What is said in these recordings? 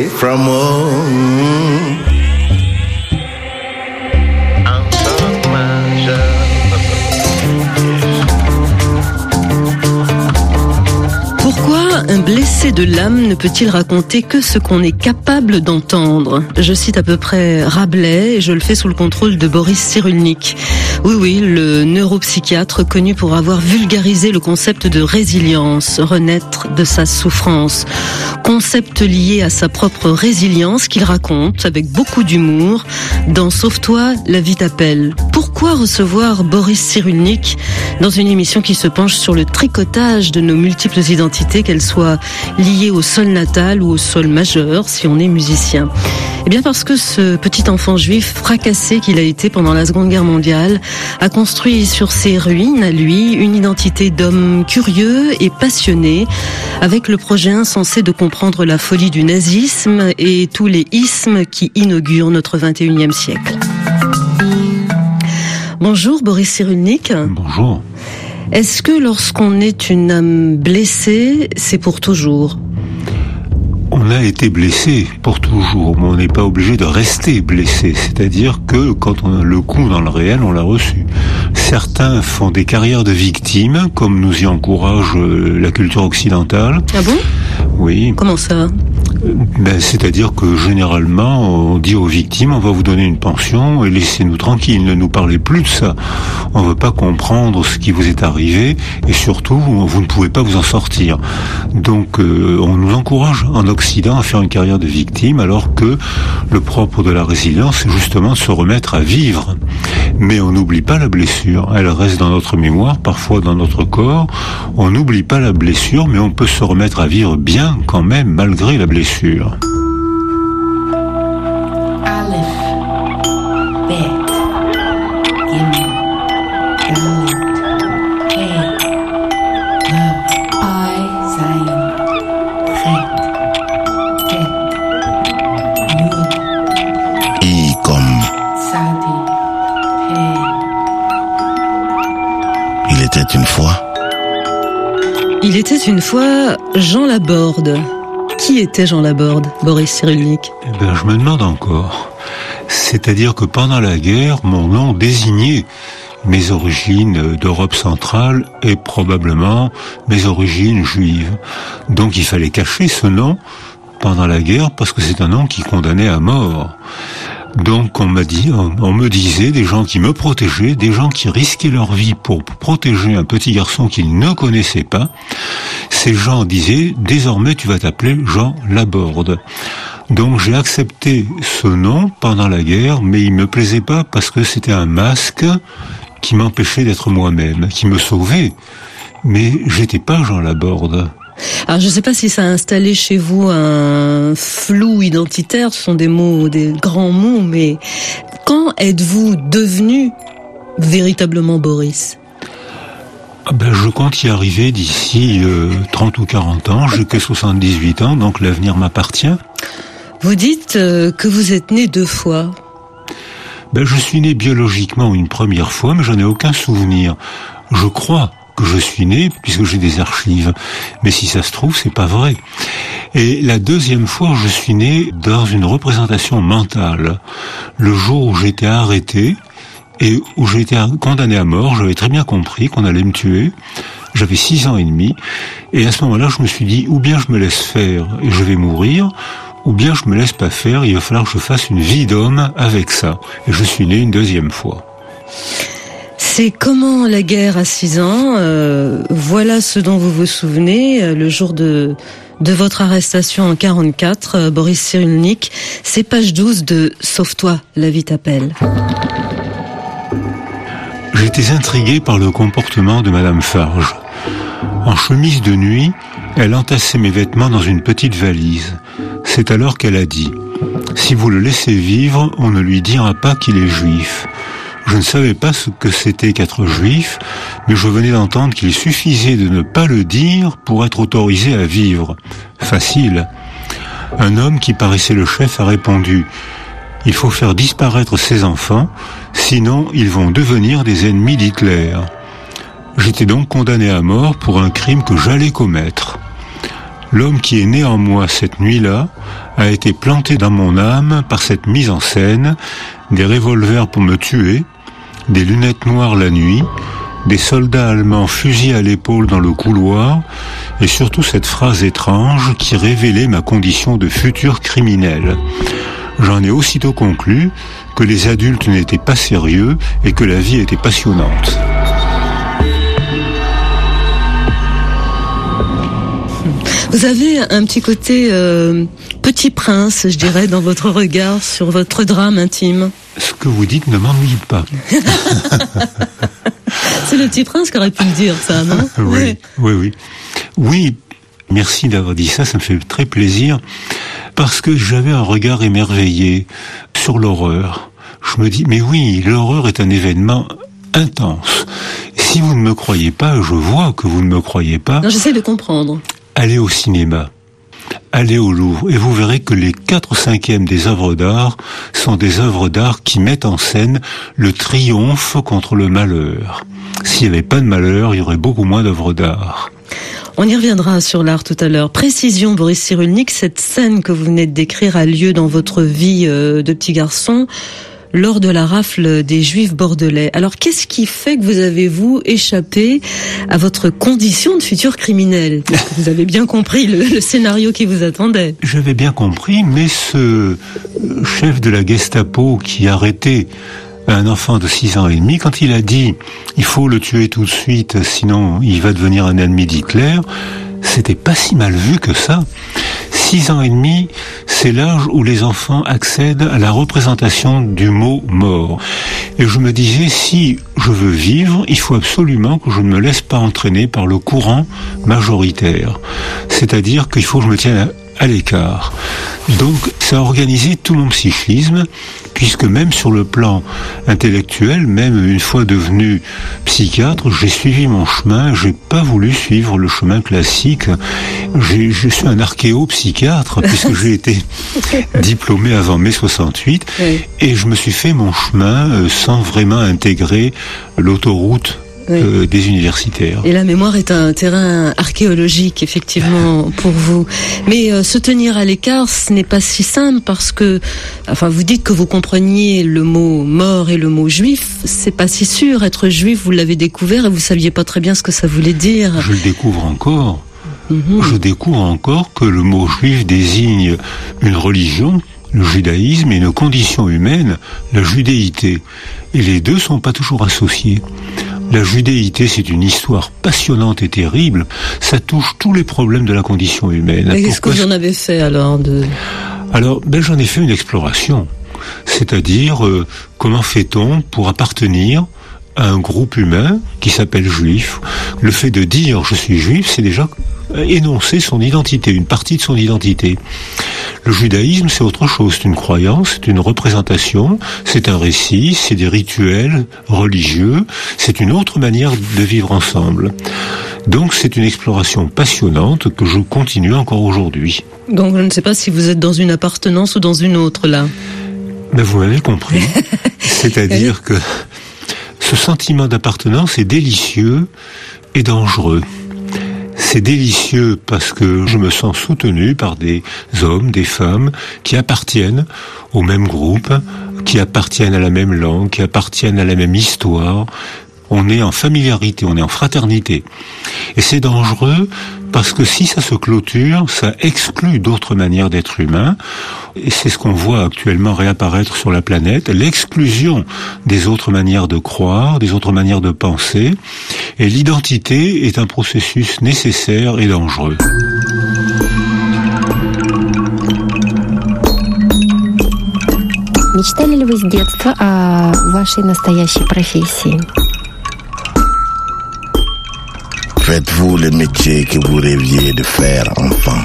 from home. Pourquoi un blessé de l'âme ne peut-il raconter que ce qu'on est capable d'entendre ? Je cite à peu près Rabelais et je le fais sous le contrôle de Boris Cyrulnik. Oui, le neuropsychiatre connu pour avoir vulgarisé le concept de résilience, renaître de sa souffrance. Concept lié à sa propre résilience qu'il raconte avec beaucoup d'humour dans Sauve-toi, la vie t'appelle. Pourquoi recevoir Boris Cyrulnik dans une émission qui se penche sur le tricotage de nos multiples identités, qu'elles soient liées au sol natal ou au sol majeur, si on est musicien ? Eh bien parce que ce petit enfant juif fracassé qu'il a été pendant la Seconde Guerre mondiale a construit sur ses ruines, à lui, une identité d'homme curieux et passionné, avec le projet insensé de comprendre la folie du nazisme et tous les ismes qui inaugurent notre 21e siècle. Bonjour Boris Cyrulnik. Bonjour. Est-ce que lorsqu'on est une âme blessée, c'est pour toujours ? On a été blessé pour toujours, mais on n'est pas obligé de rester blessé. C'est-à-dire que quand on a le coup dans le réel, on l'a reçu. Certains font des carrières de victimes, comme nous y encourage la culture occidentale. Ah bon ? Oui. Comment ça ? C'est-à-dire que généralement, on dit aux victimes, on va vous donner une pension et laissez-nous tranquilles, ne nous parlez plus de ça. On ne veut pas comprendre ce qui vous est arrivé et surtout, vous ne pouvez pas vous en sortir. Donc, on nous encourage en Occident à faire une carrière de victime, alors que le propre de la résilience, c'est justement de se remettre à vivre. Mais on n'oublie pas la blessure. Elle reste dans notre mémoire, parfois dans notre corps. On n'oublie pas la blessure, mais on peut se remettre à vivre bien quand même, malgré la blessure. Il était une fois Jean Laborde. Qui était Jean Laborde, Boris Cyrulnik ? Je me demande encore. C'est-à-dire que pendant la guerre, mon nom désignait mes origines d'Europe centrale et probablement mes origines juives. Donc il fallait cacher ce nom pendant la guerre parce que c'est un nom qui condamnait à mort. Donc on me disait, des gens qui me protégeaient, des gens qui risquaient leur vie pour protéger un petit garçon qu'ils ne connaissaient pas, ces gens disaient, désormais tu vas t'appeler Jean Laborde. Donc j'ai accepté ce nom pendant la guerre, mais il me plaisait pas parce que c'était un masque qui m'empêchait d'être moi-même, qui me sauvait. Mais j'étais pas Jean Laborde. Alors je ne sais pas si ça a installé chez vous un flou identitaire, ce sont des mots, des grands mots, mais quand êtes-vous devenu véritablement Boris ? Je compte y arriver d'ici 30 ou 40 ans, j'ai que 78 ans, donc l'avenir m'appartient. Vous dites que vous êtes né 2 fois. Je suis né biologiquement une première fois, mais j'en ai aucun souvenir. Je crois que je suis né, puisque j'ai des archives. Mais si ça se trouve, c'est pas vrai. Et la deuxième fois, je suis né dans une représentation mentale. Le jour où j'étais arrêté et où j'ai été condamné à mort, j'avais très bien compris qu'on allait me tuer. J'avais 6 ans et demi. Et à ce moment-là, je me suis dit, ou bien je me laisse faire et je vais mourir, ou bien je me laisse pas faire, il va falloir que je fasse une vie d'homme avec ça. Et je suis né une deuxième fois. C'est comment la guerre à 6 ans, voilà ce dont vous vous souvenez, le jour de votre arrestation en 44, Boris Cyrulnik, c'est page 12 de Sauve-toi, la vie t'appelle. J'étais intrigué par le comportement de Madame Farge. En chemise de nuit, elle entassait mes vêtements dans une petite valise. C'est alors qu'elle a dit « Si vous le laissez vivre, on ne lui dira pas qu'il est juif ». Je ne savais pas ce que c'était qu'être juif, mais je venais d'entendre qu'il suffisait de ne pas le dire pour être autorisé à vivre. Facile. Un homme qui paraissait le chef a répondu « Il faut faire disparaître ces enfants, sinon ils vont devenir des ennemis d'Hitler ». J'étais donc condamné à mort pour un crime que j'allais commettre. L'homme qui est né en moi cette nuit-là a été planté dans mon âme par cette mise en scène, des revolvers pour me tuer, des lunettes noires la nuit, des soldats allemands fusillés à l'épaule dans le couloir, et surtout cette phrase étrange qui révélait ma condition de futur criminel. J'en ai aussitôt conclu que les adultes n'étaient pas sérieux et que la vie était passionnante. Vous avez un petit côté petit prince, je dirais, dans votre regard sur votre drame intime. Ce que vous dites ne m'ennuie pas. C'est le petit prince qui aurait pu le dire, ça, non ? Oui, oui, oui. Oui, merci d'avoir dit ça, ça me fait très plaisir, parce que j'avais un regard émerveillé sur l'horreur. Je me dis, mais oui, l'horreur est un événement intense. Si vous ne me croyez pas, je vois que vous ne me croyez pas. Non, j'essaie de comprendre. Allez au cinéma, allez au Louvre, et vous verrez que les 4/5 des œuvres d'art sont des œuvres d'art qui mettent en scène le triomphe contre le malheur. S'il n'y avait pas de malheur, il y aurait beaucoup moins d'œuvres d'art. On y reviendra sur l'art tout à l'heure. Précision, Boris Cyrulnik, cette scène que vous venez de décrire a lieu dans votre vie de petit garçon lors de la rafle des Juifs bordelais. Alors, qu'est-ce qui fait que vous avez, vous, échappé à votre condition de futur criminel ? Vous avez bien compris le scénario qui vous attendait. J'avais bien compris, mais ce chef de la Gestapo qui arrêtait un enfant de 6 ans et demi, quand il a dit « il faut le tuer tout de suite, sinon il va devenir un ennemi d'Hitler », c'était pas si mal vu que ça. 6 ans et demi, c'est l'âge où les enfants accèdent à la représentation du mot mort. Et je me disais, si je veux vivre, il faut absolument que je ne me laisse pas entraîner par le courant majoritaire. C'est-à-dire qu'il faut que je me tienne à l'écart. Donc, ça a organisé tout mon psychisme, puisque même sur le plan intellectuel, même une fois devenu psychiatre, j'ai suivi mon chemin, j'ai pas voulu suivre le chemin classique. Je suis un archéopsychiatre, puisque j'ai été diplômé avant mai 68, oui. Et je me suis fait mon chemin sans vraiment intégrer l'autoroute des universitaires. Et la mémoire est un terrain archéologique, effectivement, pour vous. Mais se tenir à l'écart, ce n'est pas si simple parce que, enfin, vous dites que vous compreniez le mot mort et le mot juif. C'est pas si sûr. Être juif, vous l'avez découvert et vous saviez pas très bien ce que ça voulait dire. Je le découvre encore. Je découvre encore que le mot juif désigne une religion, le judaïsme, et une condition humaine, la judéité. Et les deux sont pas toujours associés. La judéité, c'est une histoire passionnante et terrible. Ça touche tous les problèmes de la condition humaine. Mais qu'est-ce que vous en avez fait alors Alors, j'en ai fait une exploration. C'est-à-dire, comment fait-on pour appartenir à un groupe humain qui s'appelle juif ? Le fait de dire « je suis juif », c'est déjà énoncer son identité, une partie de son identité. Le judaïsme, c'est autre chose, c'est une croyance, c'est une représentation, c'est un récit, c'est des rituels religieux, c'est une autre manière de vivre ensemble. Donc c'est une exploration passionnante que je continue encore aujourd'hui. Donc je ne sais pas si vous êtes dans une appartenance ou dans une autre là. Vous m'avez compris. C'est-à-dire que ce sentiment d'appartenance est délicieux et dangereux. C'est délicieux parce que je me sens soutenu par des hommes, des femmes qui appartiennent au même groupe, qui appartiennent à la même langue, qui appartiennent à la même histoire. On est en familiarité, on est en fraternité. Et c'est dangereux parce que si ça se clôture, ça exclut d'autres manières d'être humain. Et c'est ce qu'on voit actuellement réapparaître sur la planète, l'exclusion des autres manières de croire, des autres manières de penser. Et l'identité est un processus nécessaire et dangereux. Мечтали ли вы с детства о вашей настоящей профессии? Faites-vous le métier que vous rêviez de faire enfant?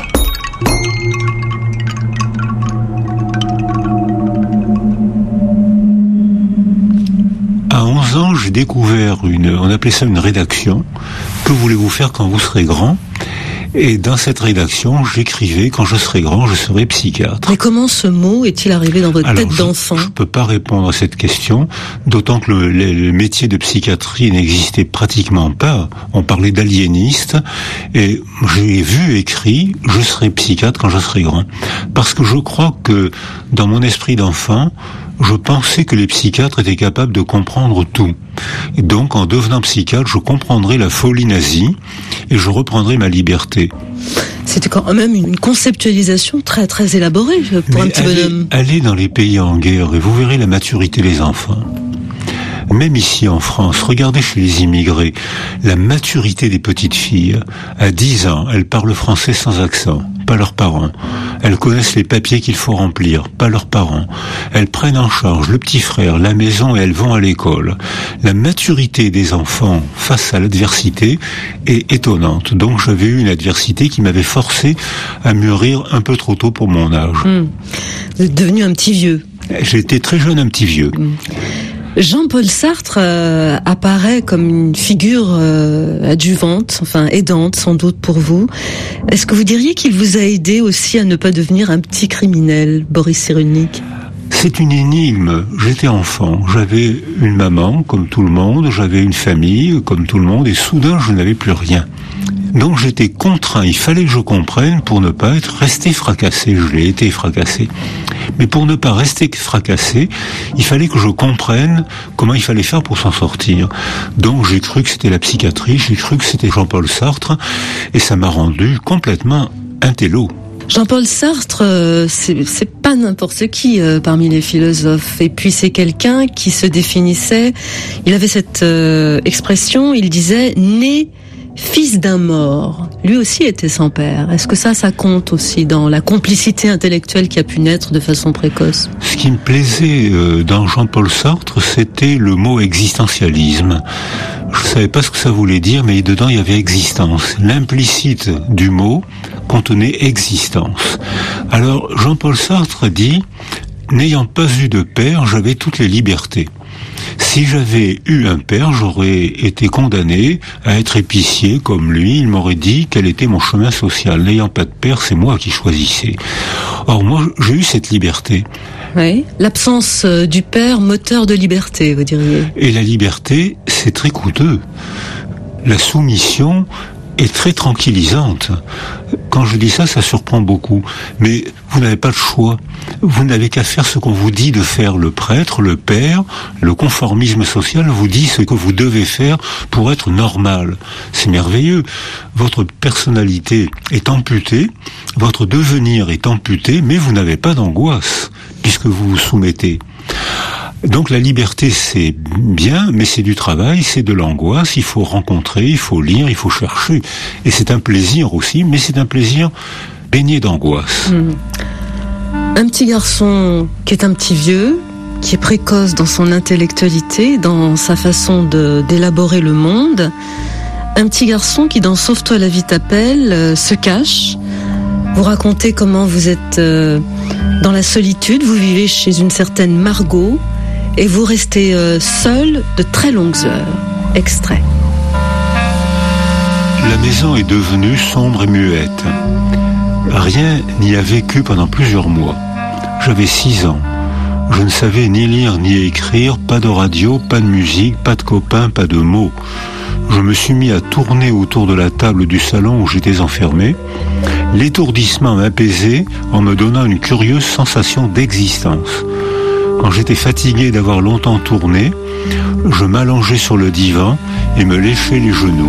À 11 ans, j'ai découvert on appelait ça une rédaction. Que voulez-vous faire quand vous serez grand ? Et dans cette rédaction, j'écrivais « Quand je serai grand, je serai psychiatre ». Mais comment ce mot est-il arrivé dans votre tête d'enfant ? Je ne peux pas répondre à cette question, d'autant que le métier de psychiatrie n'existait pratiquement pas. On parlait d'aliéniste, et j'ai vu écrit « Je serai psychiatre quand je serai grand ». Parce que je crois que, dans mon esprit d'enfant, je pensais que les psychiatres étaient capables de comprendre tout. Et donc, en devenant psychiatre, je comprendrais la folie nazie et je reprendrais ma liberté. C'était quand même une conceptualisation très très élaborée pour un petit bonhomme. Allez dans les pays en guerre et vous verrez la maturité des enfants. Même ici en France, regardez chez les immigrés, la maturité des petites filles. À 10 ans, elles parlent français sans accent, pas leurs parents. Elles connaissent les papiers qu'il faut remplir, pas leurs parents. Elles prennent en charge le petit frère, la maison et elles vont à l'école. La maturité des enfants face à l'adversité est étonnante. Donc j'avais eu une adversité qui m'avait forcé à mûrir un peu trop tôt pour mon âge. Vous êtes devenu un petit vieux. J'étais très jeune, un petit vieux. Jean-Paul Sartre apparaît comme une figure adjuvante, enfin aidante sans doute pour vous. Est-ce que vous diriez qu'il vous a aidé aussi à ne pas devenir un petit criminel, Boris Cyrulnik ? C'est une énigme. J'étais enfant, j'avais une maman comme tout le monde, j'avais une famille comme tout le monde et soudain je n'avais plus rien. Donc j'étais contraint, il fallait que je comprenne pour ne pas rester fracassé. Je l'ai été fracassé. Mais pour ne pas rester fracassé, il fallait que je comprenne comment il fallait faire pour s'en sortir. Donc j'ai cru que c'était la psychiatrie, j'ai cru que c'était Jean-Paul Sartre, et ça m'a rendu complètement intello. Jean-Paul Sartre, c'est pas n'importe qui parmi les philosophes. Et puis c'est quelqu'un qui se définissait, il avait cette expression, il disait « né fils d'un mort ». Lui aussi était sans père. Est-ce que ça compte aussi dans la complicité intellectuelle qui a pu naître de façon précoce ? Ce qui me plaisait dans Jean-Paul Sartre, c'était le mot existentialisme. Je ne savais pas ce que ça voulait dire, mais dedans il y avait existence. L'implicite du mot contenait existence. Alors Jean-Paul Sartre dit « N'ayant pas eu de père, j'avais toutes les libertés ». Si j'avais eu un père, j'aurais été condamné à être épicier comme lui. Il m'aurait dit quel était mon chemin social. N'ayant pas de père, c'est moi qui choisissais. Or, moi, j'ai eu cette liberté. Oui, l'absence du père, moteur de liberté, vous diriez. Et la liberté, c'est très coûteux. La soumission est très tranquillisante. Quand je dis ça, ça surprend beaucoup. Mais vous n'avez pas le choix. Vous n'avez qu'à faire ce qu'on vous dit de faire. Le prêtre, le père, le conformisme social vous dit ce que vous devez faire pour être normal. C'est merveilleux. Votre personnalité est amputée, votre devenir est amputé, mais vous n'avez pas d'angoisse, puisque vous vous soumettez. Donc la liberté, c'est bien, mais c'est du travail, c'est de l'angoisse, il faut rencontrer, il faut lire, il faut chercher. Et c'est un plaisir aussi, mais c'est un plaisir baigné d'angoisse. Un petit garçon qui est un petit vieux, qui est précoce dans son intellectualité, dans sa façon d'élaborer le monde. Un petit garçon qui, dans Sauve-toi la vie t'appelle, se cache. Vous racontez comment vous êtes dans la solitude, vous vivez chez une certaine Margot, et vous restez seul de très longues heures. Extrait. La maison est devenue sombre et muette. Rien n'y a vécu pendant plusieurs mois. J'avais 6 ans. Je ne savais ni lire ni écrire, pas de radio, pas de musique, pas de copains, pas de mots. Je me suis mis à tourner autour de la table du salon où j'étais enfermé. L'étourdissement m'apaisait en me donnant une curieuse sensation d'existence. Quand j'étais fatigué d'avoir longtemps tourné, je m'allongeais sur le divan et me léchais les genoux.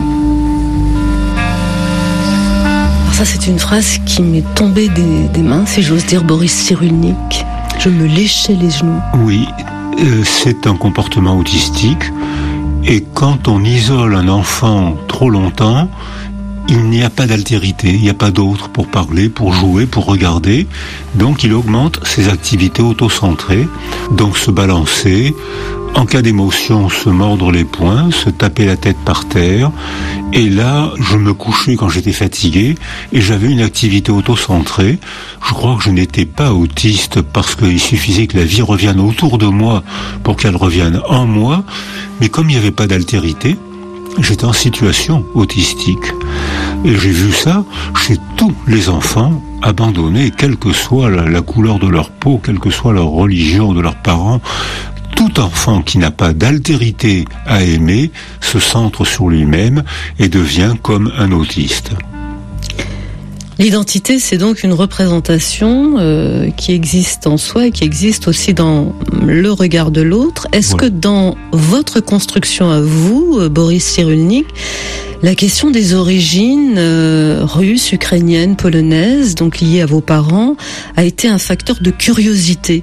Alors ça, c'est une phrase qui m'est tombée des mains, si j'ose dire, Boris Cyrulnik. Je me léchais les genoux. Oui, c'est un comportement autistique. Et quand on isole un enfant trop longtemps, il n'y a pas d'altérité, il n'y a pas d'autre pour parler, pour jouer, pour regarder. Donc il augmente ses activités autocentrées, donc se balancer, en cas d'émotion se mordre les poings, se taper la tête par terre. Et là, je me couchais quand j'étais fatigué et j'avais une activité autocentrée. Je crois que je n'étais pas autiste parce qu'il suffisait que la vie revienne autour de moi pour qu'elle revienne en moi. Mais comme il n'y avait pas d'altérité, j'étais en situation autistique. Et j'ai vu ça chez tous les enfants abandonnés, quelle que soit la couleur de leur peau, quelle que soit leur religion de leurs parents. Tout enfant qui n'a pas d'altérité à aimer se centre sur lui-même et devient comme un autiste. L'identité, c'est donc une représentation qui existe en soi et qui existe aussi dans le regard de l'autre. Est-ce que dans votre construction à vous, Boris Cyrulnik, la question des origines russes, ukrainiennes, polonaises, donc liées à vos parents, a été un facteur de curiosité?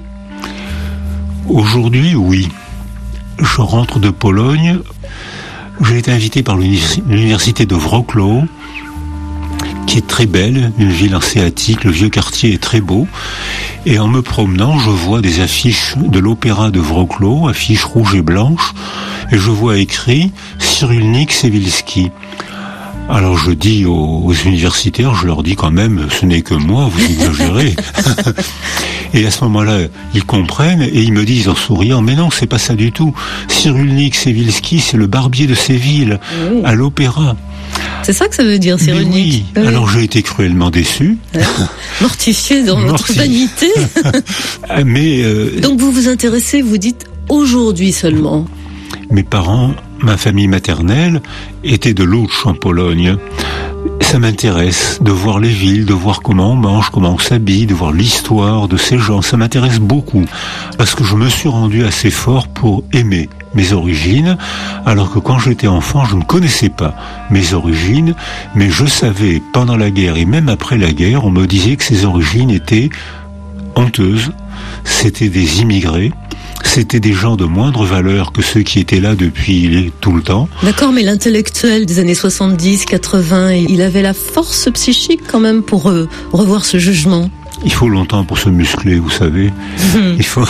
Aujourd'hui, oui. Je rentre de Pologne. J'ai été invité par l'université de Wrocław, qui est très belle, une ville hanséatique, le vieux quartier est très beau. Et en me promenant, je vois des affiches de l'opéra de Wrocław, affiches rouges et blanches, et je vois écrit Cyrulnik-Cewilski. Alors je dis aux universitaires, je leur dis quand même, ce n'est que moi, vous exagérez. Et à ce moment-là, ils comprennent et ils me disent en souriant, mais non, c'est pas ça du tout. Cyrulnik-Cewilski, c'est le barbier de Séville, à l'opéra. C'est ça que ça veut dire, Cyrulnik? Oui. Alors j'ai été cruellement déçu. Mortifié dans votre vanité. Mais donc vous vous intéressez, vous dites aujourd'hui seulement. Mes parents, ma famille maternelle, étaient de Łódź en Pologne. Ça m'intéresse de voir les villes, de voir comment on mange, comment on s'habille, de voir l'histoire de ces gens. Ça m'intéresse beaucoup parce que je me suis rendu assez fort pour aimer mes origines, alors que quand j'étais enfant, je ne connaissais pas mes origines, mais je savais pendant la guerre et même après la guerre, on me disait que ces origines étaient honteuses, c'était des immigrés. C'était des gens de moindre valeur que ceux qui étaient là depuis tout le temps. D'accord, mais l'intellectuel des années 70, 80, il avait la force psychique quand même pour revoir ce jugement. Il faut longtemps pour se muscler, vous savez. Il faut.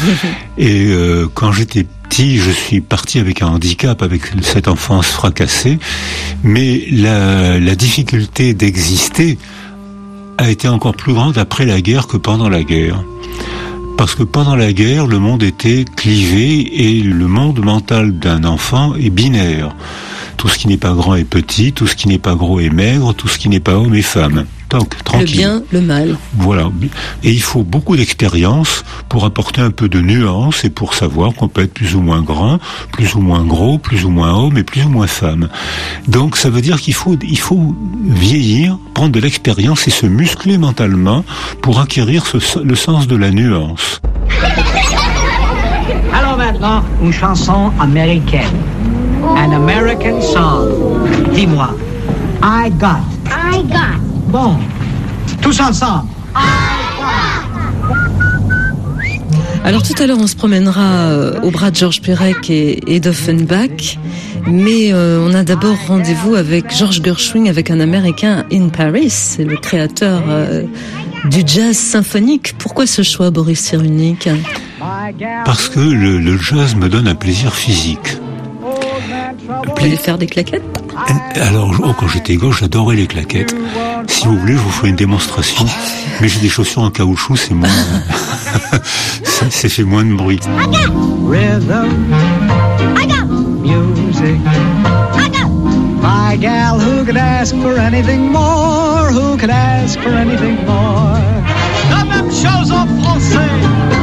Et quand j'étais petit, je suis parti avec un handicap, avec cette enfance fracassée. Mais la difficulté d'exister a été encore plus grande après la guerre que pendant la guerre. Parce que pendant la guerre, le monde était clivé et le monde mental d'un enfant est binaire. Tout ce qui n'est pas grand est petit, tout ce qui n'est pas gros est maigre, tout ce qui n'est pas homme est femme. Donc, tranquille. Le bien, le mal. Voilà. Et il faut beaucoup d'expérience pour apporter un peu de nuance et pour savoir qu'on peut être plus ou moins grand, plus ou moins gros, plus ou moins homme et plus ou moins femme. Donc, ça veut dire qu'il faut vieillir, prendre de l'expérience et se muscler mentalement pour acquérir le sens de la nuance. Alors maintenant, une chanson américaine. An American song. Dis-moi. I got. Bon. Tous ensemble. Alors tout à l'heure, on se promènera au bras de Georges Perec et d'Offenbach. Mais on a d'abord rendez-vous avec George Gershwin, avec un Américain in Paris. C'est le créateur du jazz symphonique. Pourquoi ce choix, Boris Cyrulnik? Parce que le jazz me donne un plaisir physique. Vous pouvez faire des claquettes? Alors, quand j'étais gauche, j'adorais les claquettes. Si vous voulez, je vous ferai une démonstration. Mais j'ai des chaussures en caoutchouc, c'est moins... ça fait moins de bruit. Rhythm. Music. My gal, who could ask for anything more? Who could ask for anything more? La même chose en français.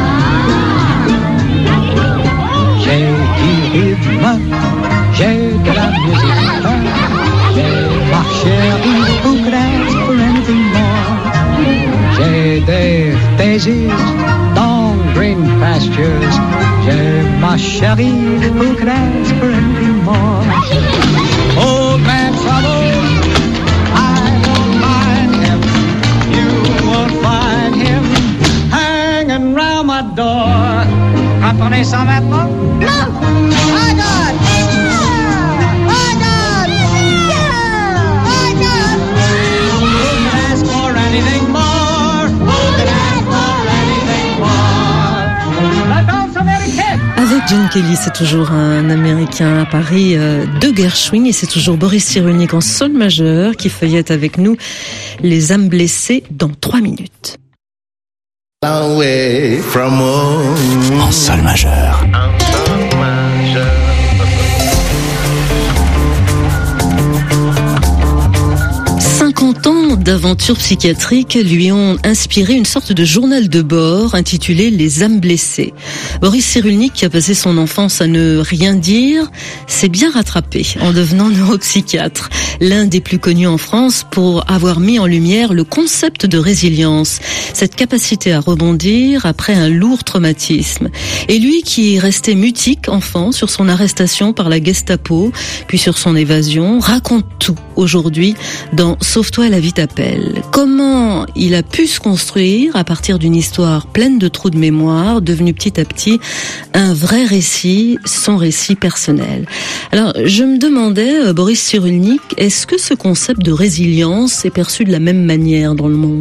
J'ai du rythme. J'ai de la musique, j'ai ma chérie, who could ask for anything more? J'ai des daisies dans green pastures, j'ai ma chérie, who could ask for anything more? Old man trouble, I won't mind him, you won't find him hanging round my door. Comprenez ça maintenant? Non! I got it! Avec John Kelly, c'est toujours un Américain à Paris de Gershwin et c'est toujours Boris Cyrulnik en sol majeur qui feuillette avec nous Les âmes blessées dans 3 minutes. Away from home. En sol majeur. d'aventures psychiatriques lui ont inspiré une sorte de journal de bord intitulé Les âmes blessées. Boris Cyrulnik, qui a passé son enfance à ne rien dire, s'est bien rattrapé en devenant neuropsychiatre, l'un des plus connus en France pour avoir mis en lumière le concept de résilience, cette capacité à rebondir après un lourd traumatisme. Et lui qui est resté mutique enfant sur son arrestation par la Gestapo, puis sur son évasion, raconte tout aujourd'hui dans Sauve-toi, la vie t'appelle. Comment il a pu se construire à partir d'une histoire pleine de trous de mémoire, devenue petit à petit un vrai récit, son récit personnel. Alors, je me demandais, Boris Cyrulnik, est-ce que ce concept de résilience est perçu de la même manière dans le monde ?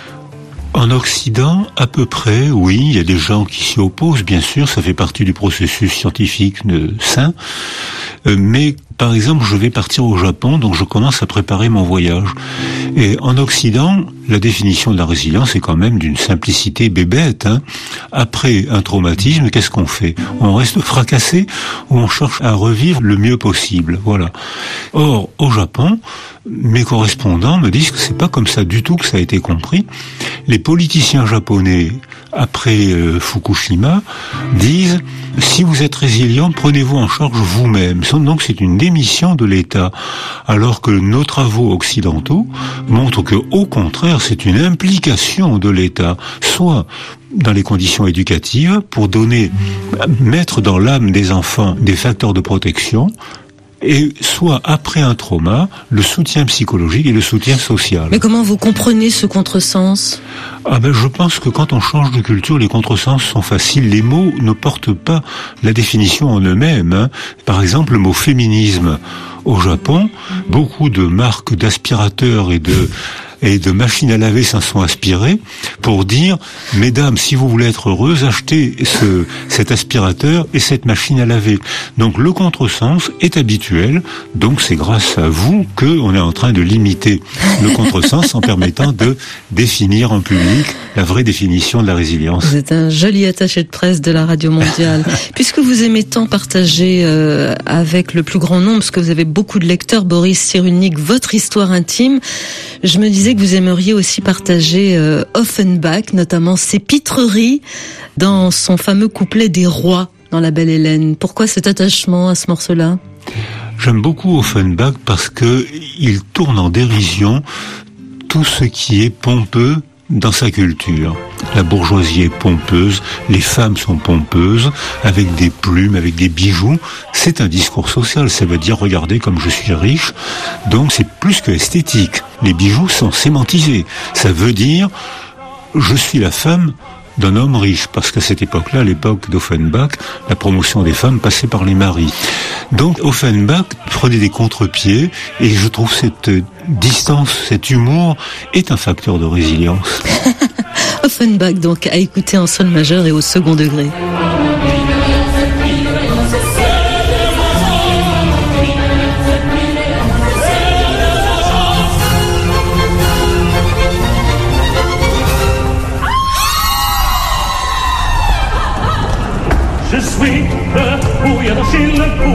En Occident, à peu près, oui, il y a des gens qui s'y opposent, bien sûr, ça fait partie du processus scientifique sain, mais par exemple, je vais partir au Japon, donc je commence à préparer mon voyage. Et en Occident, la définition de la résilience est quand même d'une simplicité bébête. Après un traumatisme, qu'est-ce qu'on fait ? On reste fracassé ou on cherche à revivre le mieux possible. Voilà. Or, au Japon, mes correspondants me disent que c'est pas comme ça du tout que ça a été compris. Les politiciens japonais, après Fukushima, disent « Si vous êtes résilient, prenez-vous en charge vous-même ». Donc c'est une démission de l'État, alors que nos travaux occidentaux montrent que, au contraire, c'est une implication de l'État, soit dans les conditions éducatives, pour mettre dans l'âme des enfants des facteurs de protection, et soit après un trauma, le soutien psychologique et le soutien social. Mais comment vous comprenez ce contresens ? Je pense que quand on change de culture, les contresens sont faciles. Les mots ne portent pas la définition en eux-mêmes. Par exemple, le mot féminisme. Au Japon, beaucoup de marques d'aspirateurs et de machines à laver s'en sont inspirées pour dire, mesdames, si vous voulez être heureuses, achetez cet aspirateur et cette machine à laver. Donc le contresens est habituel, donc c'est grâce à vous qu'on est en train de limiter le contresens en permettant de définir en public la vraie définition de la résilience. Vous êtes un joli attaché de presse de la Radio Mondiale. Puisque vous aimez tant partager avec le plus grand nombre, parce que vous avez beaucoup de lecteurs, Boris Cyrulnik, votre histoire intime, je me disais que vous aimeriez aussi partager Offenbach, notamment ses pitreries dans son fameux couplet des rois dans La Belle Hélène. Pourquoi cet attachement à ce morceau-là ? J'aime beaucoup Offenbach parce que il tourne en dérision tout ce qui est pompeux dans sa culture. La bourgeoisie est pompeuse, les femmes sont pompeuses, avec des plumes, avec des bijoux. C'est un discours social, ça veut dire regardez comme je suis riche, donc c'est plus que esthétique. Les bijoux sont sémantisés, ça veut dire je suis la femme d'un homme riche, parce qu'à cette époque-là, à l'époque d'Offenbach, la promotion des femmes passait par les maris. Donc Offenbach prenait des contre-pieds, et je trouve cette distance, cet humour est un facteur de résilience. Offenbach, donc, à écouter en sol majeur et au second degré. Je suis le bouillard d'Achille,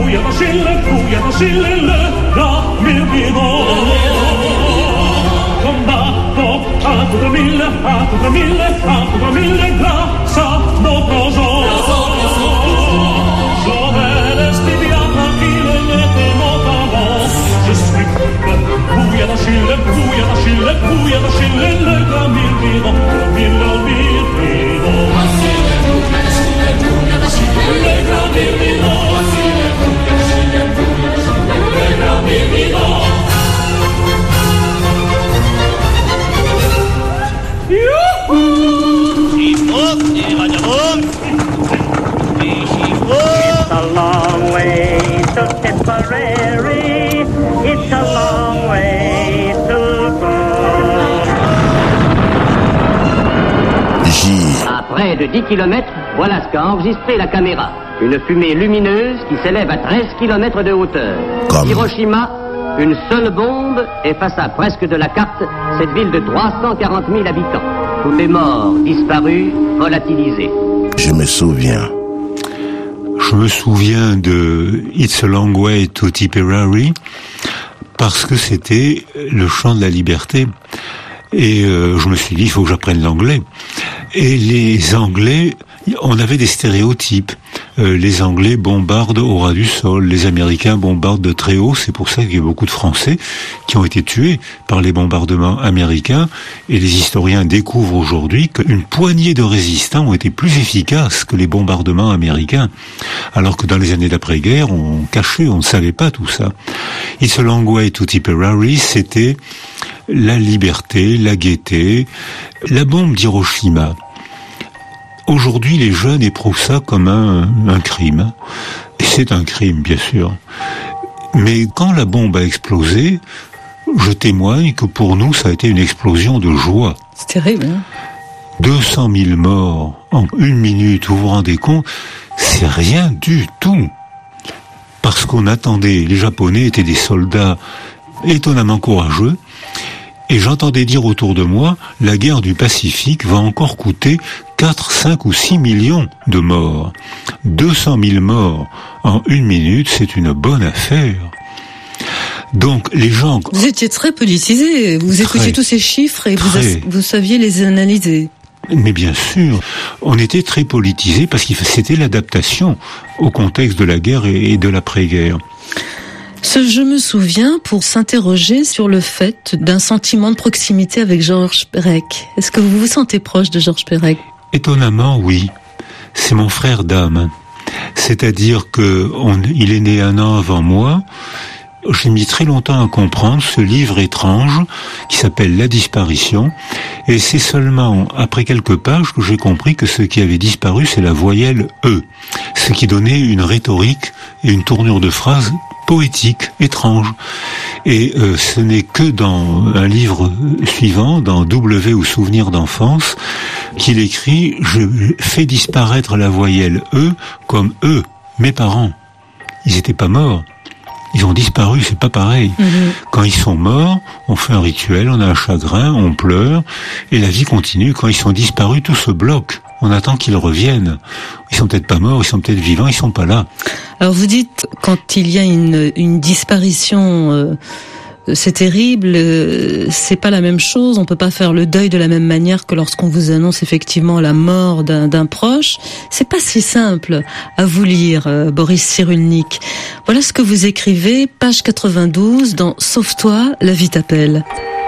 le grand Mirmidon. Combat donc à contre mille, grâce à notre argent. J'aurai l'esprit bien tranquille, nettement avant. Je suis le bouillard d'Achille, le grand Mirmidon, It's a long way to Tipperary. It's a long way to go. À près de 10 km, voilà ce qu'a enregistré la caméra. Une fumée lumineuse qui s'élève à 13 km de hauteur. Comme Hiroshima, une seule bombe effaça presque de la carte cette ville de 340 000 habitants. Tout est mort, disparu, volatilisé. Je me souviens. Je me souviens de It's a Long Way to Tipperary parce que c'était le chant de la liberté. Et je me suis dit, il faut que j'apprenne l'anglais. Et les Anglais, on avait des stéréotypes. Les Anglais bombardent au ras du sol, les Américains bombardent de très haut. C'est pour ça qu'il y a beaucoup de Français qui ont été tués par les bombardements américains. Et les historiens découvrent aujourd'hui qu'une poignée de résistants ont été plus efficaces que les bombardements américains. Alors que dans les années d'après-guerre, on cachait, on ne savait pas tout ça. It's a long way to Tipperary, c'était la liberté, la gaieté, la bombe d'Hiroshima. Aujourd'hui, les jeunes éprouvent ça comme un crime. Et c'est un crime, bien sûr. Mais quand la bombe a explosé, je témoigne que pour nous, ça a été une explosion de joie. C'est terrible, hein? 200 000 morts en 1 minute, vous vous rendez compte? C'est rien du tout. Parce qu'on attendait, les Japonais étaient des soldats étonnamment courageux. Et j'entendais dire autour de moi, la guerre du Pacifique va encore coûter 4, 5 ou 6 millions de morts. 200 000 morts en 1 minute, c'est une bonne affaire. Donc les gens... Vous étiez très politisé, vous écoutiez tous ces chiffres et vous saviez les analyser. Mais bien sûr, on était très politisé parce que c'était l'adaptation au contexte de la guerre et de l'après-guerre. Je me souviens pour s'interroger sur le fait d'un sentiment de proximité avec Georges Perec. Est-ce que vous vous sentez proche de Georges Perec? Étonnamment, oui. C'est mon frère d'âme. C'est-à-dire il est né 1 an avant moi. J'ai mis très longtemps à comprendre ce livre étrange qui s'appelle La disparition. Et c'est seulement après quelques pages que j'ai compris que ce qui avait disparu, c'est la voyelle E. Ce qui donnait une rhétorique et une tournure de phrase poétique, étrange. Et ce n'est que dans un livre suivant, dans W ou Souvenirs d'enfance, qu'il écrit « Je fais disparaître la voyelle E comme eux, mes parents. Ils n'étaient pas morts. Ils ont disparu, c'est pas pareil. Quand ils sont morts, on fait un rituel, on a un chagrin, on pleure, et la vie continue. Quand ils sont disparus, tout se bloque. On attend qu'ils reviennent. Ils sont peut-être pas morts, ils sont peut-être vivants, ils sont pas là. Alors vous dites, quand il y a une disparition, c'est terrible, c'est pas la même chose, on peut pas faire le deuil de la même manière que lorsqu'on vous annonce effectivement la mort d'un proche. C'est pas si simple à vous lire, Boris Cyrulnik. Voilà ce que vous écrivez, page 92, dans Sauve-toi, la vie t'appelle.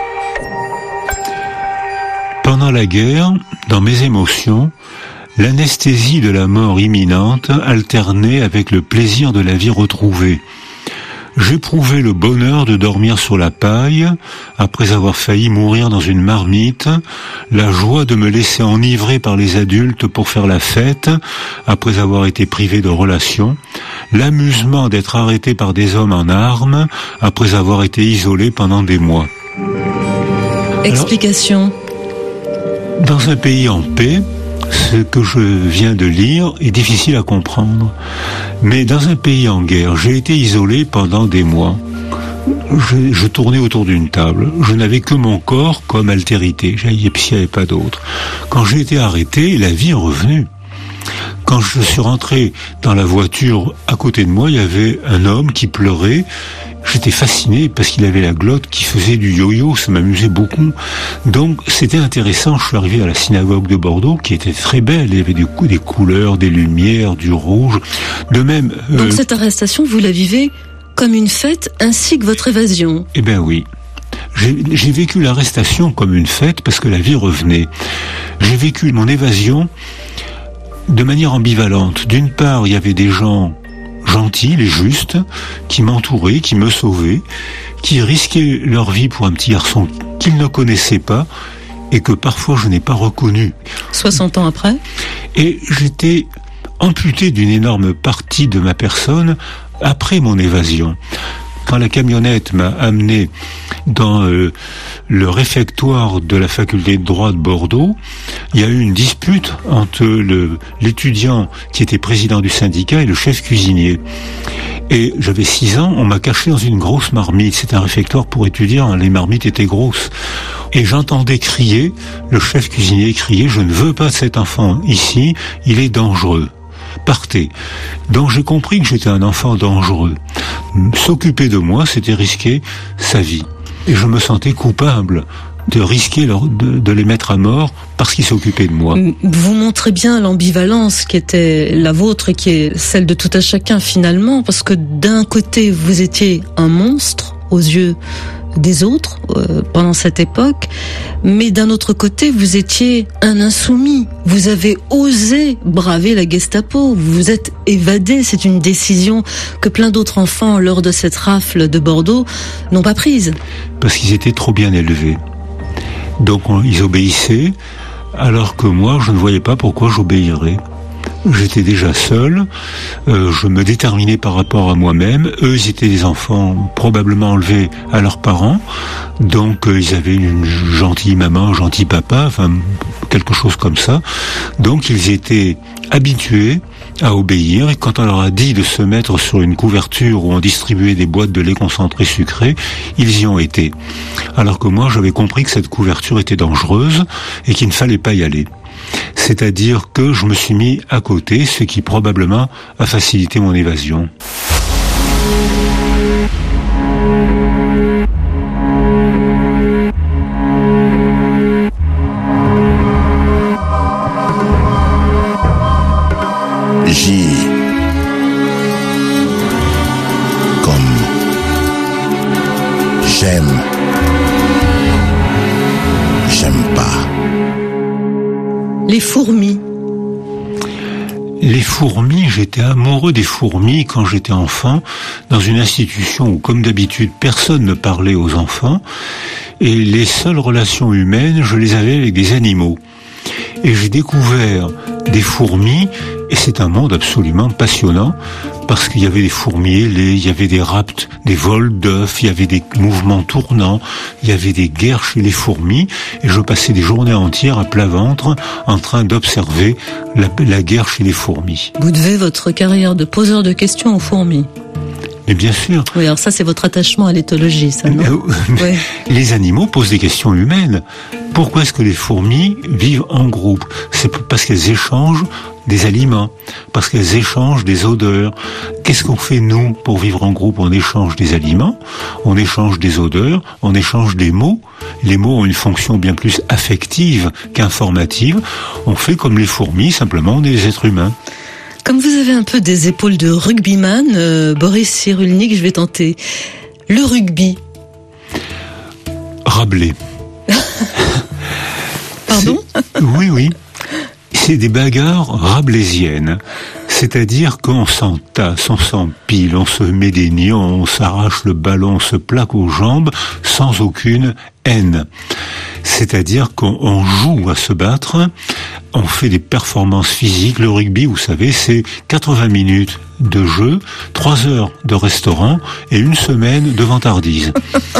Pendant la guerre, dans mes émotions, l'anesthésie de la mort imminente alternait avec le plaisir de la vie retrouvée. J'éprouvais le bonheur de dormir sur la paille, après avoir failli mourir dans une marmite, la joie de me laisser enivrer par les adultes pour faire la fête, après avoir été privé de relations, l'amusement d'être arrêté par des hommes en armes, après avoir été isolé pendant des mois. Explication. Dans un pays en paix, ce que je viens de lire est difficile à comprendre. Mais dans un pays en guerre, j'ai été isolé pendant des mois. Je tournais autour d'une table. Je n'avais que mon corps comme altérité. Il n'y avait pas d'autre. Quand j'ai été arrêté, la vie est revenue. Quand je suis rentré dans la voiture, à côté de moi, il y avait un homme qui pleurait. J'étais fasciné parce qu'il avait la glotte qui faisait du yo-yo, ça m'amusait beaucoup. Donc c'était intéressant, je suis arrivé à la synagogue de Bordeaux qui était très belle, il y avait des couleurs, des lumières, du rouge. De même... Donc cette arrestation, vous la vivez comme une fête ainsi que votre évasion? Eh bien oui. J'ai vécu l'arrestation comme une fête parce que la vie revenait. J'ai vécu mon évasion de manière ambivalente. D'une part, il y avait des gens gentils, les justes, qui m'entouraient, qui me sauvaient, qui risquaient leur vie pour un petit garçon qu'ils ne connaissaient pas et que parfois je n'ai pas reconnu. 60 ans après? Et j'étais amputé d'une énorme partie de ma personne après mon évasion. Quand la camionnette m'a amené dans le réfectoire de la faculté de droit de Bordeaux, il y a eu une dispute entre l'étudiant qui était président du syndicat et le chef cuisinier. Et j'avais 6 ans, on m'a caché dans une grosse marmite. C'était un réfectoire pour étudiants, les marmites étaient grosses. Et j'entendais crier, le chef cuisinier crier « Je ne veux pas de cet enfant ici, il est dangereux. Partez ». Donc j'ai compris que j'étais un enfant dangereux. S'occuper de moi, c'était risquer sa vie. Et je me sentais coupable de risquer de les mettre à mort parce qu'ils s'occupaient de moi. Vous montrez bien l'ambivalence qui était la vôtre et qui est celle de tout un chacun finalement, parce que d'un côté vous étiez un monstre aux yeux des autres pendant cette époque, mais d'un autre côté vous étiez un insoumis. Vous avez osé braver la Gestapo, vous vous êtes évadé. C'est une décision que plein d'autres enfants lors de cette rafle de Bordeaux n'ont pas prise. Parce qu'ils étaient trop bien élevés. Donc ils obéissaient, alors que moi je ne voyais pas pourquoi j'obéirais. J'étais déjà seul, je me déterminais par rapport à moi-même. Eux, ils étaient des enfants probablement enlevés à leurs parents, donc ils avaient une gentille maman, un gentil papa, enfin quelque chose comme ça. Donc ils étaient habitués à obéir, et quand on leur a dit de se mettre sur une couverture où on distribuait des boîtes de lait concentré sucré, ils y ont été. Alors que moi, j'avais compris que cette couverture était dangereuse et qu'il ne fallait pas y aller. C'est-à-dire que je me suis mis à côté, ce qui probablement a facilité mon évasion. J comme j'aime, j'aime pas. Les fourmis. Les fourmis, j'étais amoureux des fourmis quand j'étais enfant, dans une institution où, comme d'habitude, personne ne parlait aux enfants, et les seules relations humaines, je les avais avec des animaux. Et j'ai découvert des fourmis, et c'est un monde absolument passionnant, parce qu'il y avait des fourmis ailées, il y avait des rapts, des vols d'œufs, il y avait des mouvements tournants, il y avait des guerres chez les fourmis, et je passais des journées entières à plat ventre en train d'observer la guerre chez les fourmis. Vous devez votre carrière de poseur de questions aux fourmis. Mais bien sûr. Oui, alors ça c'est votre attachement à l'éthologie, ça, non? Oui. Les animaux posent des questions humaines. Pourquoi est-ce que les fourmis vivent en groupe? C'est parce qu'elles échangent des aliments, parce qu'elles échangent des odeurs. Qu'est-ce qu'on fait nous pour vivre en groupe? On échange des aliments, on échange des odeurs, on échange des mots. Les mots ont une fonction bien plus affective qu'informative. On fait comme les fourmis, simplement on est des êtres humains. Comme vous avez un peu des épaules de rugbyman, Boris Cyrulnik, je vais tenter. Le rugby. Rabelais. Pardon? Oui. C'est des bagarres rabelaisiennes. C'est-à-dire qu'on s'entasse, on s'empile, on se met des nions, on s'arrache le ballon, on se plaque aux jambes sans aucune haine. C'est-à-dire qu'on joue à se battre, on fait des performances physiques. Le rugby, vous savez, c'est 80 minutes de jeu, 3 heures de restaurant et 1 semaine de vantardise.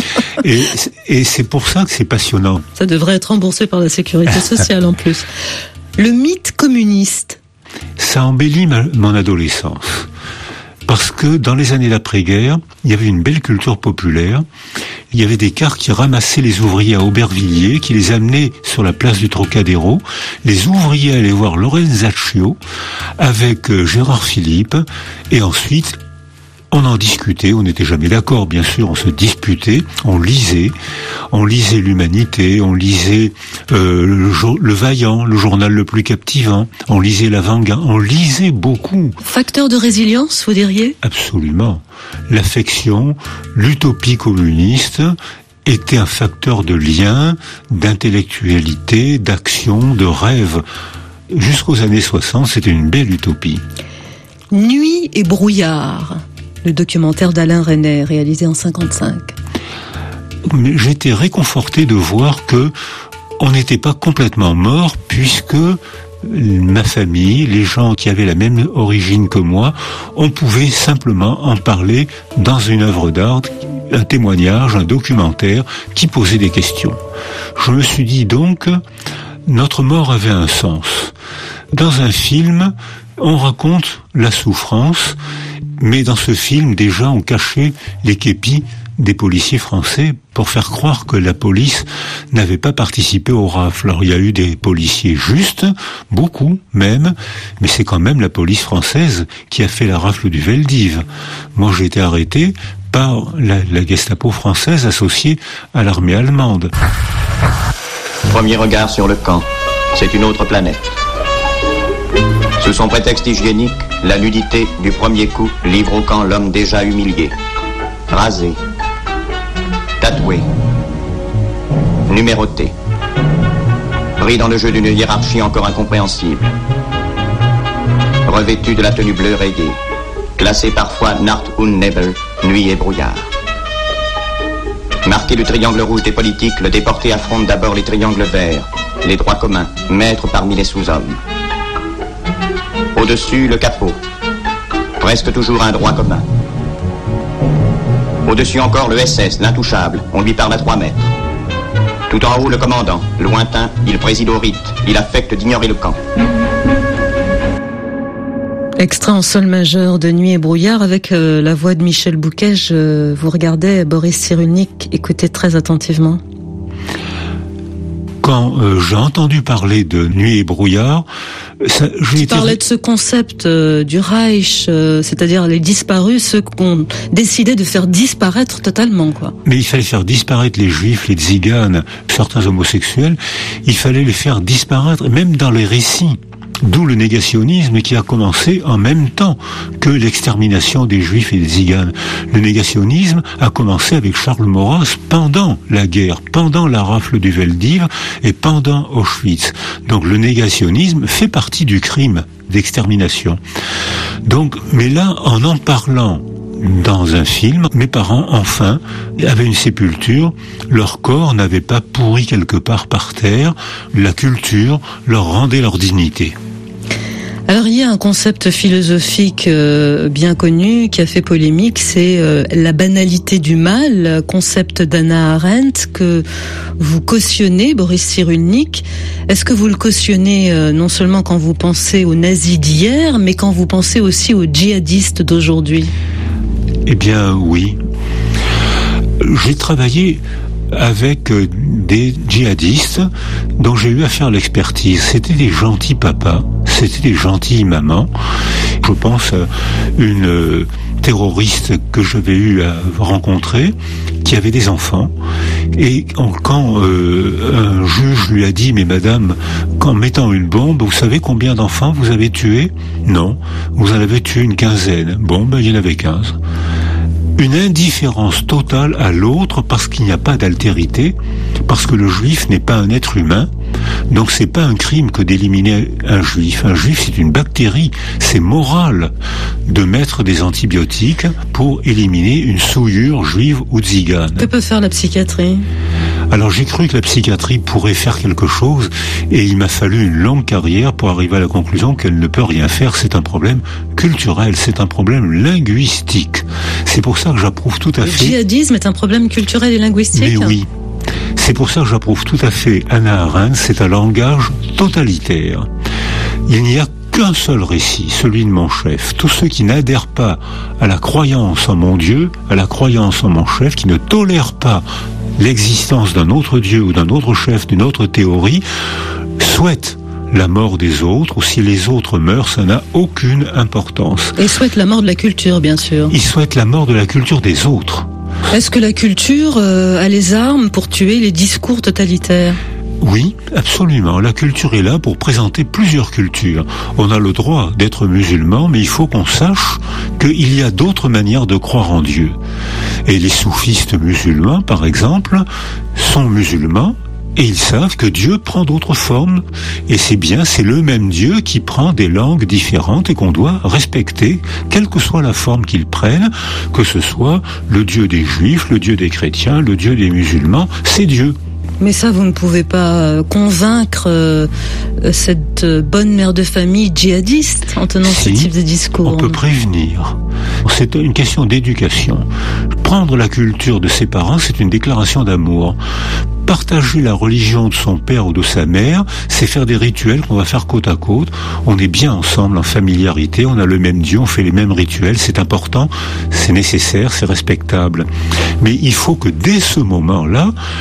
Et c'est pour ça que c'est passionnant. Ça devrait être remboursé par la sécurité sociale en plus. Le mythe communiste. Ça embellit mon adolescence. Parce que dans les années d'après-guerre, il y avait une belle culture populaire. Il y avait des cars qui ramassaient les ouvriers à Aubervilliers, qui les amenaient sur la place du Trocadéro. Les ouvriers allaient voir Lorenzaccio avec Gérard Philippe, et ensuite on en discutait, on n'était jamais d'accord, bien sûr, on se disputait, on lisait l'Humanité, on lisait le Vaillant, le journal le plus captivant, on lisait l'Avant-Garde, on lisait beaucoup. Facteur de résilience, vous diriez? Absolument. L'affection, l'utopie communiste était un facteur de lien, d'intellectualité, d'action, de rêve. Jusqu'aux années 60, c'était une belle utopie. Nuit et brouillard. Le documentaire d'Alain Resnais, réalisé en 1955. J'étais réconforté de voir que on n'était pas complètement mort, puisque ma famille, les gens qui avaient la même origine que moi, on pouvait simplement en parler dans une œuvre d'art, un témoignage, un documentaire qui posait des questions. Je me suis dit donc, notre mort avait un sens. Dans un film, on raconte la souffrance, mais dans ce film, des gens ont caché les képis des policiers français pour faire croire que la police n'avait pas participé aux rafles. Alors il y a eu des policiers justes, beaucoup même, mais c'est quand même la police française qui a fait la rafle du Veldiv. Moi j'ai été arrêté par la Gestapo française associée à l'armée allemande. Premier regard sur le camp, c'est une autre planète. Sous son prétexte hygiénique, la nudité du premier coup livre au camp l'homme déjà humilié, rasé, tatoué, numéroté, pris dans le jeu d'une hiérarchie encore incompréhensible, revêtu de la tenue bleue rayée, classé parfois Nacht und Nebel, nuit et brouillard. Marqué du triangle rouge des politiques, le déporté affronte d'abord les triangles verts, les droits communs, maîtres parmi les sous-hommes. Au-dessus, le capot, presque toujours un droit commun. Au-dessus encore, le SS, l'intouchable, on lui parle à 3 mètres. Tout en haut, le commandant, lointain, il préside au rite, il affecte d'ignorer le camp. Extrait en sol majeur de Nuit et brouillard avec la voix de Michel Bouquet. Je vous regardais, Boris Cyrulnik, écoutez très attentivement. Quand j'ai entendu parler de Nuit et brouillard, tu parlais de ce concept du Reich, c'est-à-dire les disparus, ceux qu'on décidait de faire disparaître totalement, quoi. Mais il fallait faire disparaître les juifs, les tziganes, certains homosexuels. Il fallait les faire disparaître, même dans les récits. D'où le négationnisme qui a commencé en même temps que l'extermination des juifs et des tziganes. Le négationnisme a commencé avec Charles Maurras pendant la guerre, pendant la rafle du Veldiv et pendant Auschwitz. Donc le négationnisme fait partie du crime d'extermination. Donc, mais là, en parlant dans un film, mes parents, enfin, avaient une sépulture, leur corps n'avait pas pourri quelque part par terre, la culture leur rendait leur dignité. Alors il y a un concept philosophique bien connu qui a fait polémique, c'est la banalité du mal, concept d'Hannah Arendt que vous cautionnez, Boris Cyrulnik. Est-ce que vous le cautionnez non seulement quand vous pensez aux nazis d'hier, mais quand vous pensez aussi aux djihadistes d'aujourd'hui ? Eh bien oui. J'ai travaillé avec des djihadistes dont j'ai eu à faire l'expertise. C'était des gentils papas, c'était des gentilles mamans. Je pense à une terroriste que j'avais eu à rencontrer, qui avait des enfants, et quand un juge lui a dit « Mais madame, qu'en mettant une bombe, vous savez combien d'enfants vous avez tués ?» « Non, vous en avez tué une quinzaine. » Bon, ben il y en avait 15. Une indifférence totale à l'autre parce qu'il n'y a pas d'altérité, parce que le juif n'est pas un être humain, donc c'est pas un crime que d'éliminer un juif. Un juif, c'est une bactérie, c'est moral de mettre des antibiotiques pour éliminer une souillure juive ou tzigane. Que peut faire la psychiatrie ? Alors j'ai cru que la psychiatrie pourrait faire quelque chose et il m'a fallu une longue carrière pour arriver à la conclusion qu'elle ne peut rien faire. C'est un problème culturel, c'est un problème linguistique. C'est pour ça que j'approuve tout à fait... Le djihadisme est un problème culturel et linguistique ? Mais oui. C'est pour ça que j'approuve tout à fait Hannah Arendt, c'est un langage totalitaire. Il n'y a qu'un seul récit, celui de mon chef. Tous ceux qui n'adhèrent pas à la croyance en mon Dieu, à la croyance en mon chef, qui ne tolèrent pas l'existence d'un autre Dieu ou d'un autre chef, d'une autre théorie, souhaitent la mort des autres, ou si les autres meurent, ça n'a aucune importance. Et souhaitent la mort de la culture, bien sûr. Ils souhaitent la mort de la culture des autres. Est-ce que la culture a les armes pour tuer les discours totalitaires ? Oui, absolument. La culture est là pour présenter plusieurs cultures. On a le droit d'être musulman, mais il faut qu'on sache qu'il y a d'autres manières de croire en Dieu. Et les soufistes musulmans, par exemple, sont musulmans et ils savent que Dieu prend d'autres formes. Et c'est bien, c'est le même Dieu qui prend des langues différentes et qu'on doit respecter, quelle que soit la forme qu'il prenne, que ce soit le Dieu des Juifs, le Dieu des chrétiens, le Dieu des musulmans, c'est Dieu. Mais ça, vous ne pouvez pas convaincre cette bonne mère de famille djihadiste en tenant ce type de discours. On peut prévenir. C'est une question d'éducation. Prendre la culture de ses parents, c'est une déclaration d'amour. Partager la religion de son père ou de sa mère, c'est faire des rituels qu'on va faire côte à côte. On est bien ensemble, en familiarité, on a le même Dieu, on fait les mêmes rituels, c'est important, c'est nécessaire, c'est respectable. Mais il faut que dès ce moment-là,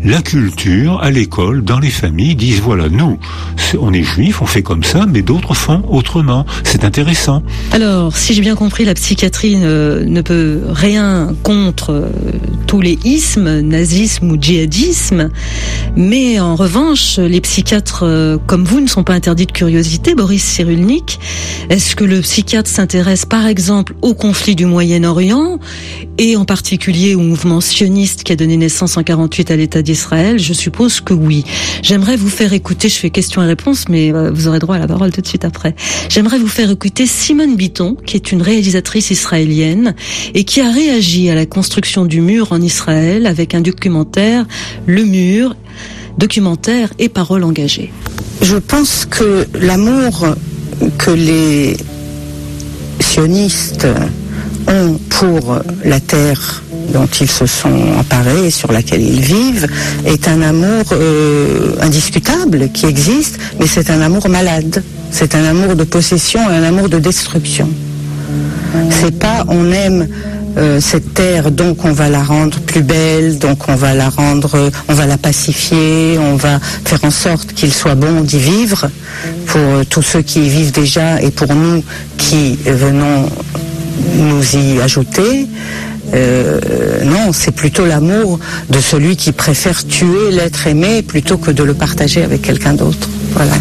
la culture, à l'école, dans les familles, disent voilà, nous, on est juifs, on fait comme ça, mais d'autres font autrement. C'est intéressant. Alors, si j'ai bien compris, la psychiatrie ne peut rien contre tous les ismes, nazisme ou djihadisme, mais en revanche, les psychiatres comme vous ne sont pas interdits de curiosité. Boris Cyrulnik, est-ce que le psychiatre s'intéresse par exemple au conflit du Moyen-Orient et en particulier au mouvement sioniste qui a donné naissance en 48 à l'État d'Israël? Je suppose que oui. J'aimerais vous faire écouter, je fais questions et réponses, mais vous aurez droit à la parole tout de suite après. J'aimerais vous faire écouter Simone Bitton, qui est une réalisatrice israélienne et qui a réagi à la construction du mur en Israël avec un documentaire, Le Mur, documentaire et paroles engagées. Je pense que l'amour que les sionistes ont pour la terre dont ils se sont emparés et sur laquelle ils vivent est un amour indiscutable qui existe, mais c'est un amour malade. C'est un amour de possession et un amour de destruction. C'est pas on aime cette terre, donc on va la rendre plus belle, donc on va la pacifier, on va faire en sorte qu'il soit bon d'y vivre pour tous ceux qui y vivent déjà et pour nous qui venons nous y ajouter. Non, c'est plutôt l'amour de celui qui préfère tuer l'être aimé plutôt que de le partager avec quelqu'un d'autre. Voilà.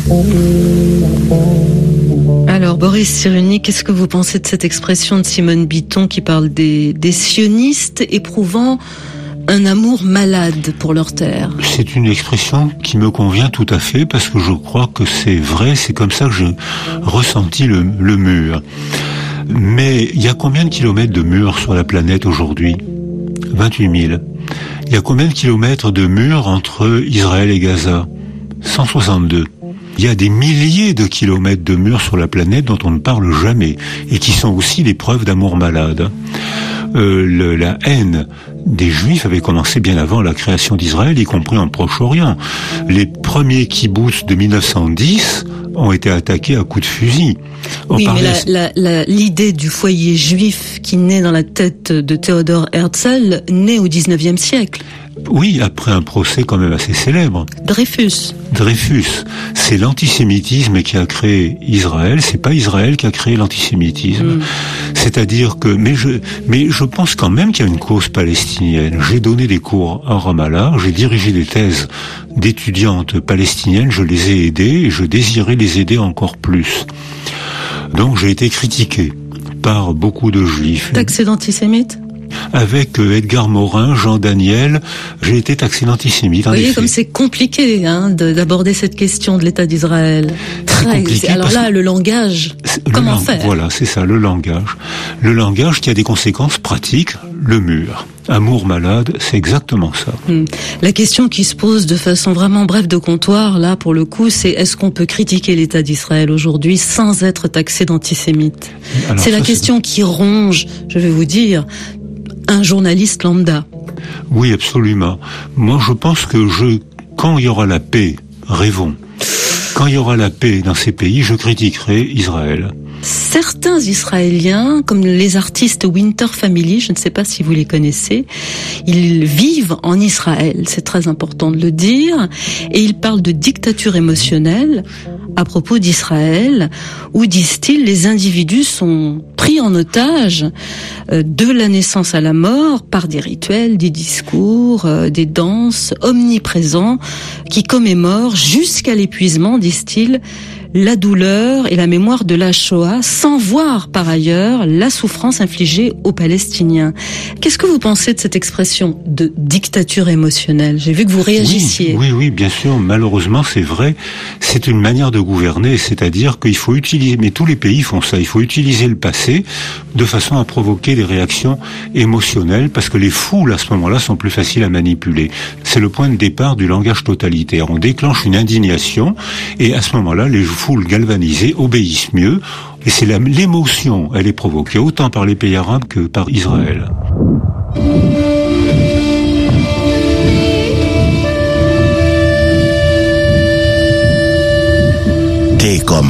Alors, Boris Cyrulnik, qu'est-ce que vous pensez de cette expression de Simone Bitton qui parle des sionistes éprouvant un amour malade pour leur terre? C'est une expression qui me convient tout à fait parce que je crois que c'est vrai, c'est comme ça que j'ai ressenti le mur. Mais il y a combien de kilomètres de murs sur la planète aujourd'hui? 28 000. Il y a combien de kilomètres de murs entre Israël et Gaza? 162. Il y a des milliers de kilomètres de murs sur la planète dont on ne parle jamais et qui sont aussi des preuves d'amour malade. La haine des Juifs avait commencé bien avant la création d'Israël, y compris en Proche-Orient. Les premiers kibboutz de 1910 ont été attaqués à coups de fusil. Oui, mais l'idée du foyer juif qui naît dans la tête de Theodor Herzl naît au 19e siècle. Oui, après un procès quand même assez célèbre. Dreyfus. C'est l'antisémitisme qui a créé Israël, c'est pas Israël qui a créé l'antisémitisme. C'est-à-dire que, mais je pense quand même qu'il y a une cause palestinienne. J'ai donné des cours à Ramallah, j'ai dirigé des thèses d'étudiantes palestiniennes, je les ai aidées et je désirais les aider encore plus. Donc j'ai été critiqué par beaucoup de juifs. Taxé d'antisémite? Avec Edgar Morin, Jean Daniel, j'ai été taxé d'antisémite. Vous voyez comme c'est compliqué d'aborder cette question de l'État d'Israël. Très compliqué. Alors là, le langage, comment faire? Voilà, c'est ça, le langage. Le langage qui a des conséquences pratiques, le mur. Amour malade, c'est exactement ça. La question qui se pose de façon vraiment brève de comptoir, là, pour le coup, c'est est-ce qu'on peut critiquer l'État d'Israël aujourd'hui sans être taxé d'antisémite? C'est la question qui ronge, je vais vous dire, un journaliste lambda. Oui, absolument. Moi, je pense que quand il y aura la paix, rêvons. Quand il y aura la paix dans ces pays, je critiquerai Israël. Certains Israéliens, comme les artistes Winter Family, je ne sais pas si vous les connaissez, ils vivent en Israël, c'est très important de le dire, et ils parlent de dictature émotionnelle à propos d'Israël, où, disent-ils, les individus sont pris en otage de la naissance à la mort par des rituels, des discours, des danses omniprésents qui commémorent jusqu'à l'épuisement, disent-ils, la douleur et la mémoire de la Shoah, sans voir par ailleurs la souffrance infligée aux Palestiniens. Qu'est-ce que vous pensez de cette expression de dictature émotionnelle? J'ai vu que vous réagissiez. Oui, bien sûr. Malheureusement, c'est vrai. C'est une manière de gouverner, c'est-à-dire qu'il faut utiliser, mais tous les pays font ça, il faut utiliser le passé de façon à provoquer des réactions émotionnelles, parce que les foules, à ce moment-là, sont plus faciles à manipuler. C'est le point de départ du langage totalitaire. On déclenche une indignation, et à ce moment-là, les foules galvanisées obéissent mieux, et c'est l'émotion, elle est provoquée autant par les pays arabes que par Israël. T'es comme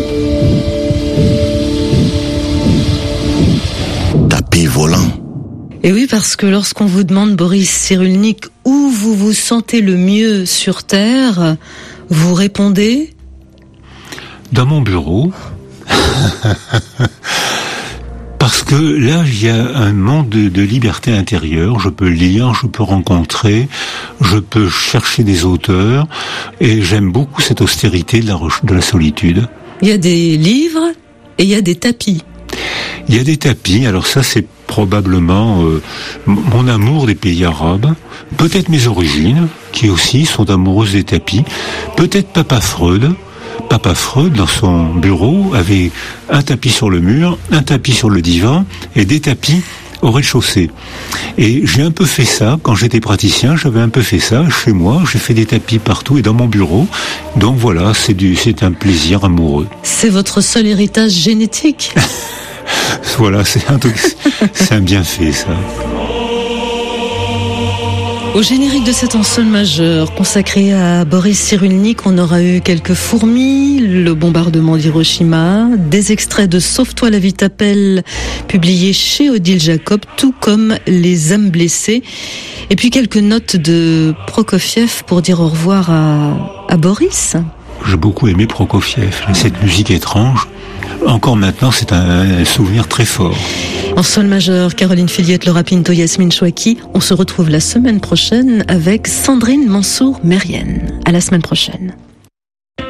tapis volant. Et oui, parce que lorsqu'on vous demande, Boris Cyrulnik, où vous vous sentez le mieux sur Terre, vous répondez ? Dans mon bureau. Parce que là, il y a un monde de liberté intérieure. Je peux lire, je peux rencontrer, je peux chercher des auteurs. Et j'aime beaucoup cette austérité de la solitude. Il y a des livres et il y a des tapis. Il y a des tapis. Alors ça, c'est probablement mon amour des pays arabes. Peut-être mes origines, qui aussi sont amoureuses des tapis. Peut-être Papa Freud. Papa Freud, dans son bureau, avait un tapis sur le mur, un tapis sur le divan et des tapis au rez-de-chaussée. Et j'ai un peu fait ça, quand j'étais praticien, j'avais un peu fait ça chez moi, j'ai fait des tapis partout et dans mon bureau. Donc voilà, c'est un plaisir amoureux. C'est votre seul héritage génétique. Voilà, c'est un bienfait, ça. Au générique de cet en sol majeur consacré à Boris Cyrulnik, on aura eu quelques fourmis, le bombardement d'Hiroshima, des extraits de Sauve-toi la vie t'appelle, publiés chez Odile Jacob, tout comme Les âmes blessées, et puis quelques notes de Prokofiev pour dire au revoir à Boris. J'ai beaucoup aimé Prokofiev, cette musique étrange. Encore maintenant, c'est un souvenir très fort. En sol majeur, Caroline Filiette, Laura Pinto, Yasmine Chouaki. On se retrouve la semaine prochaine avec Sandrine Mansour-Mérienne. À la semaine prochaine.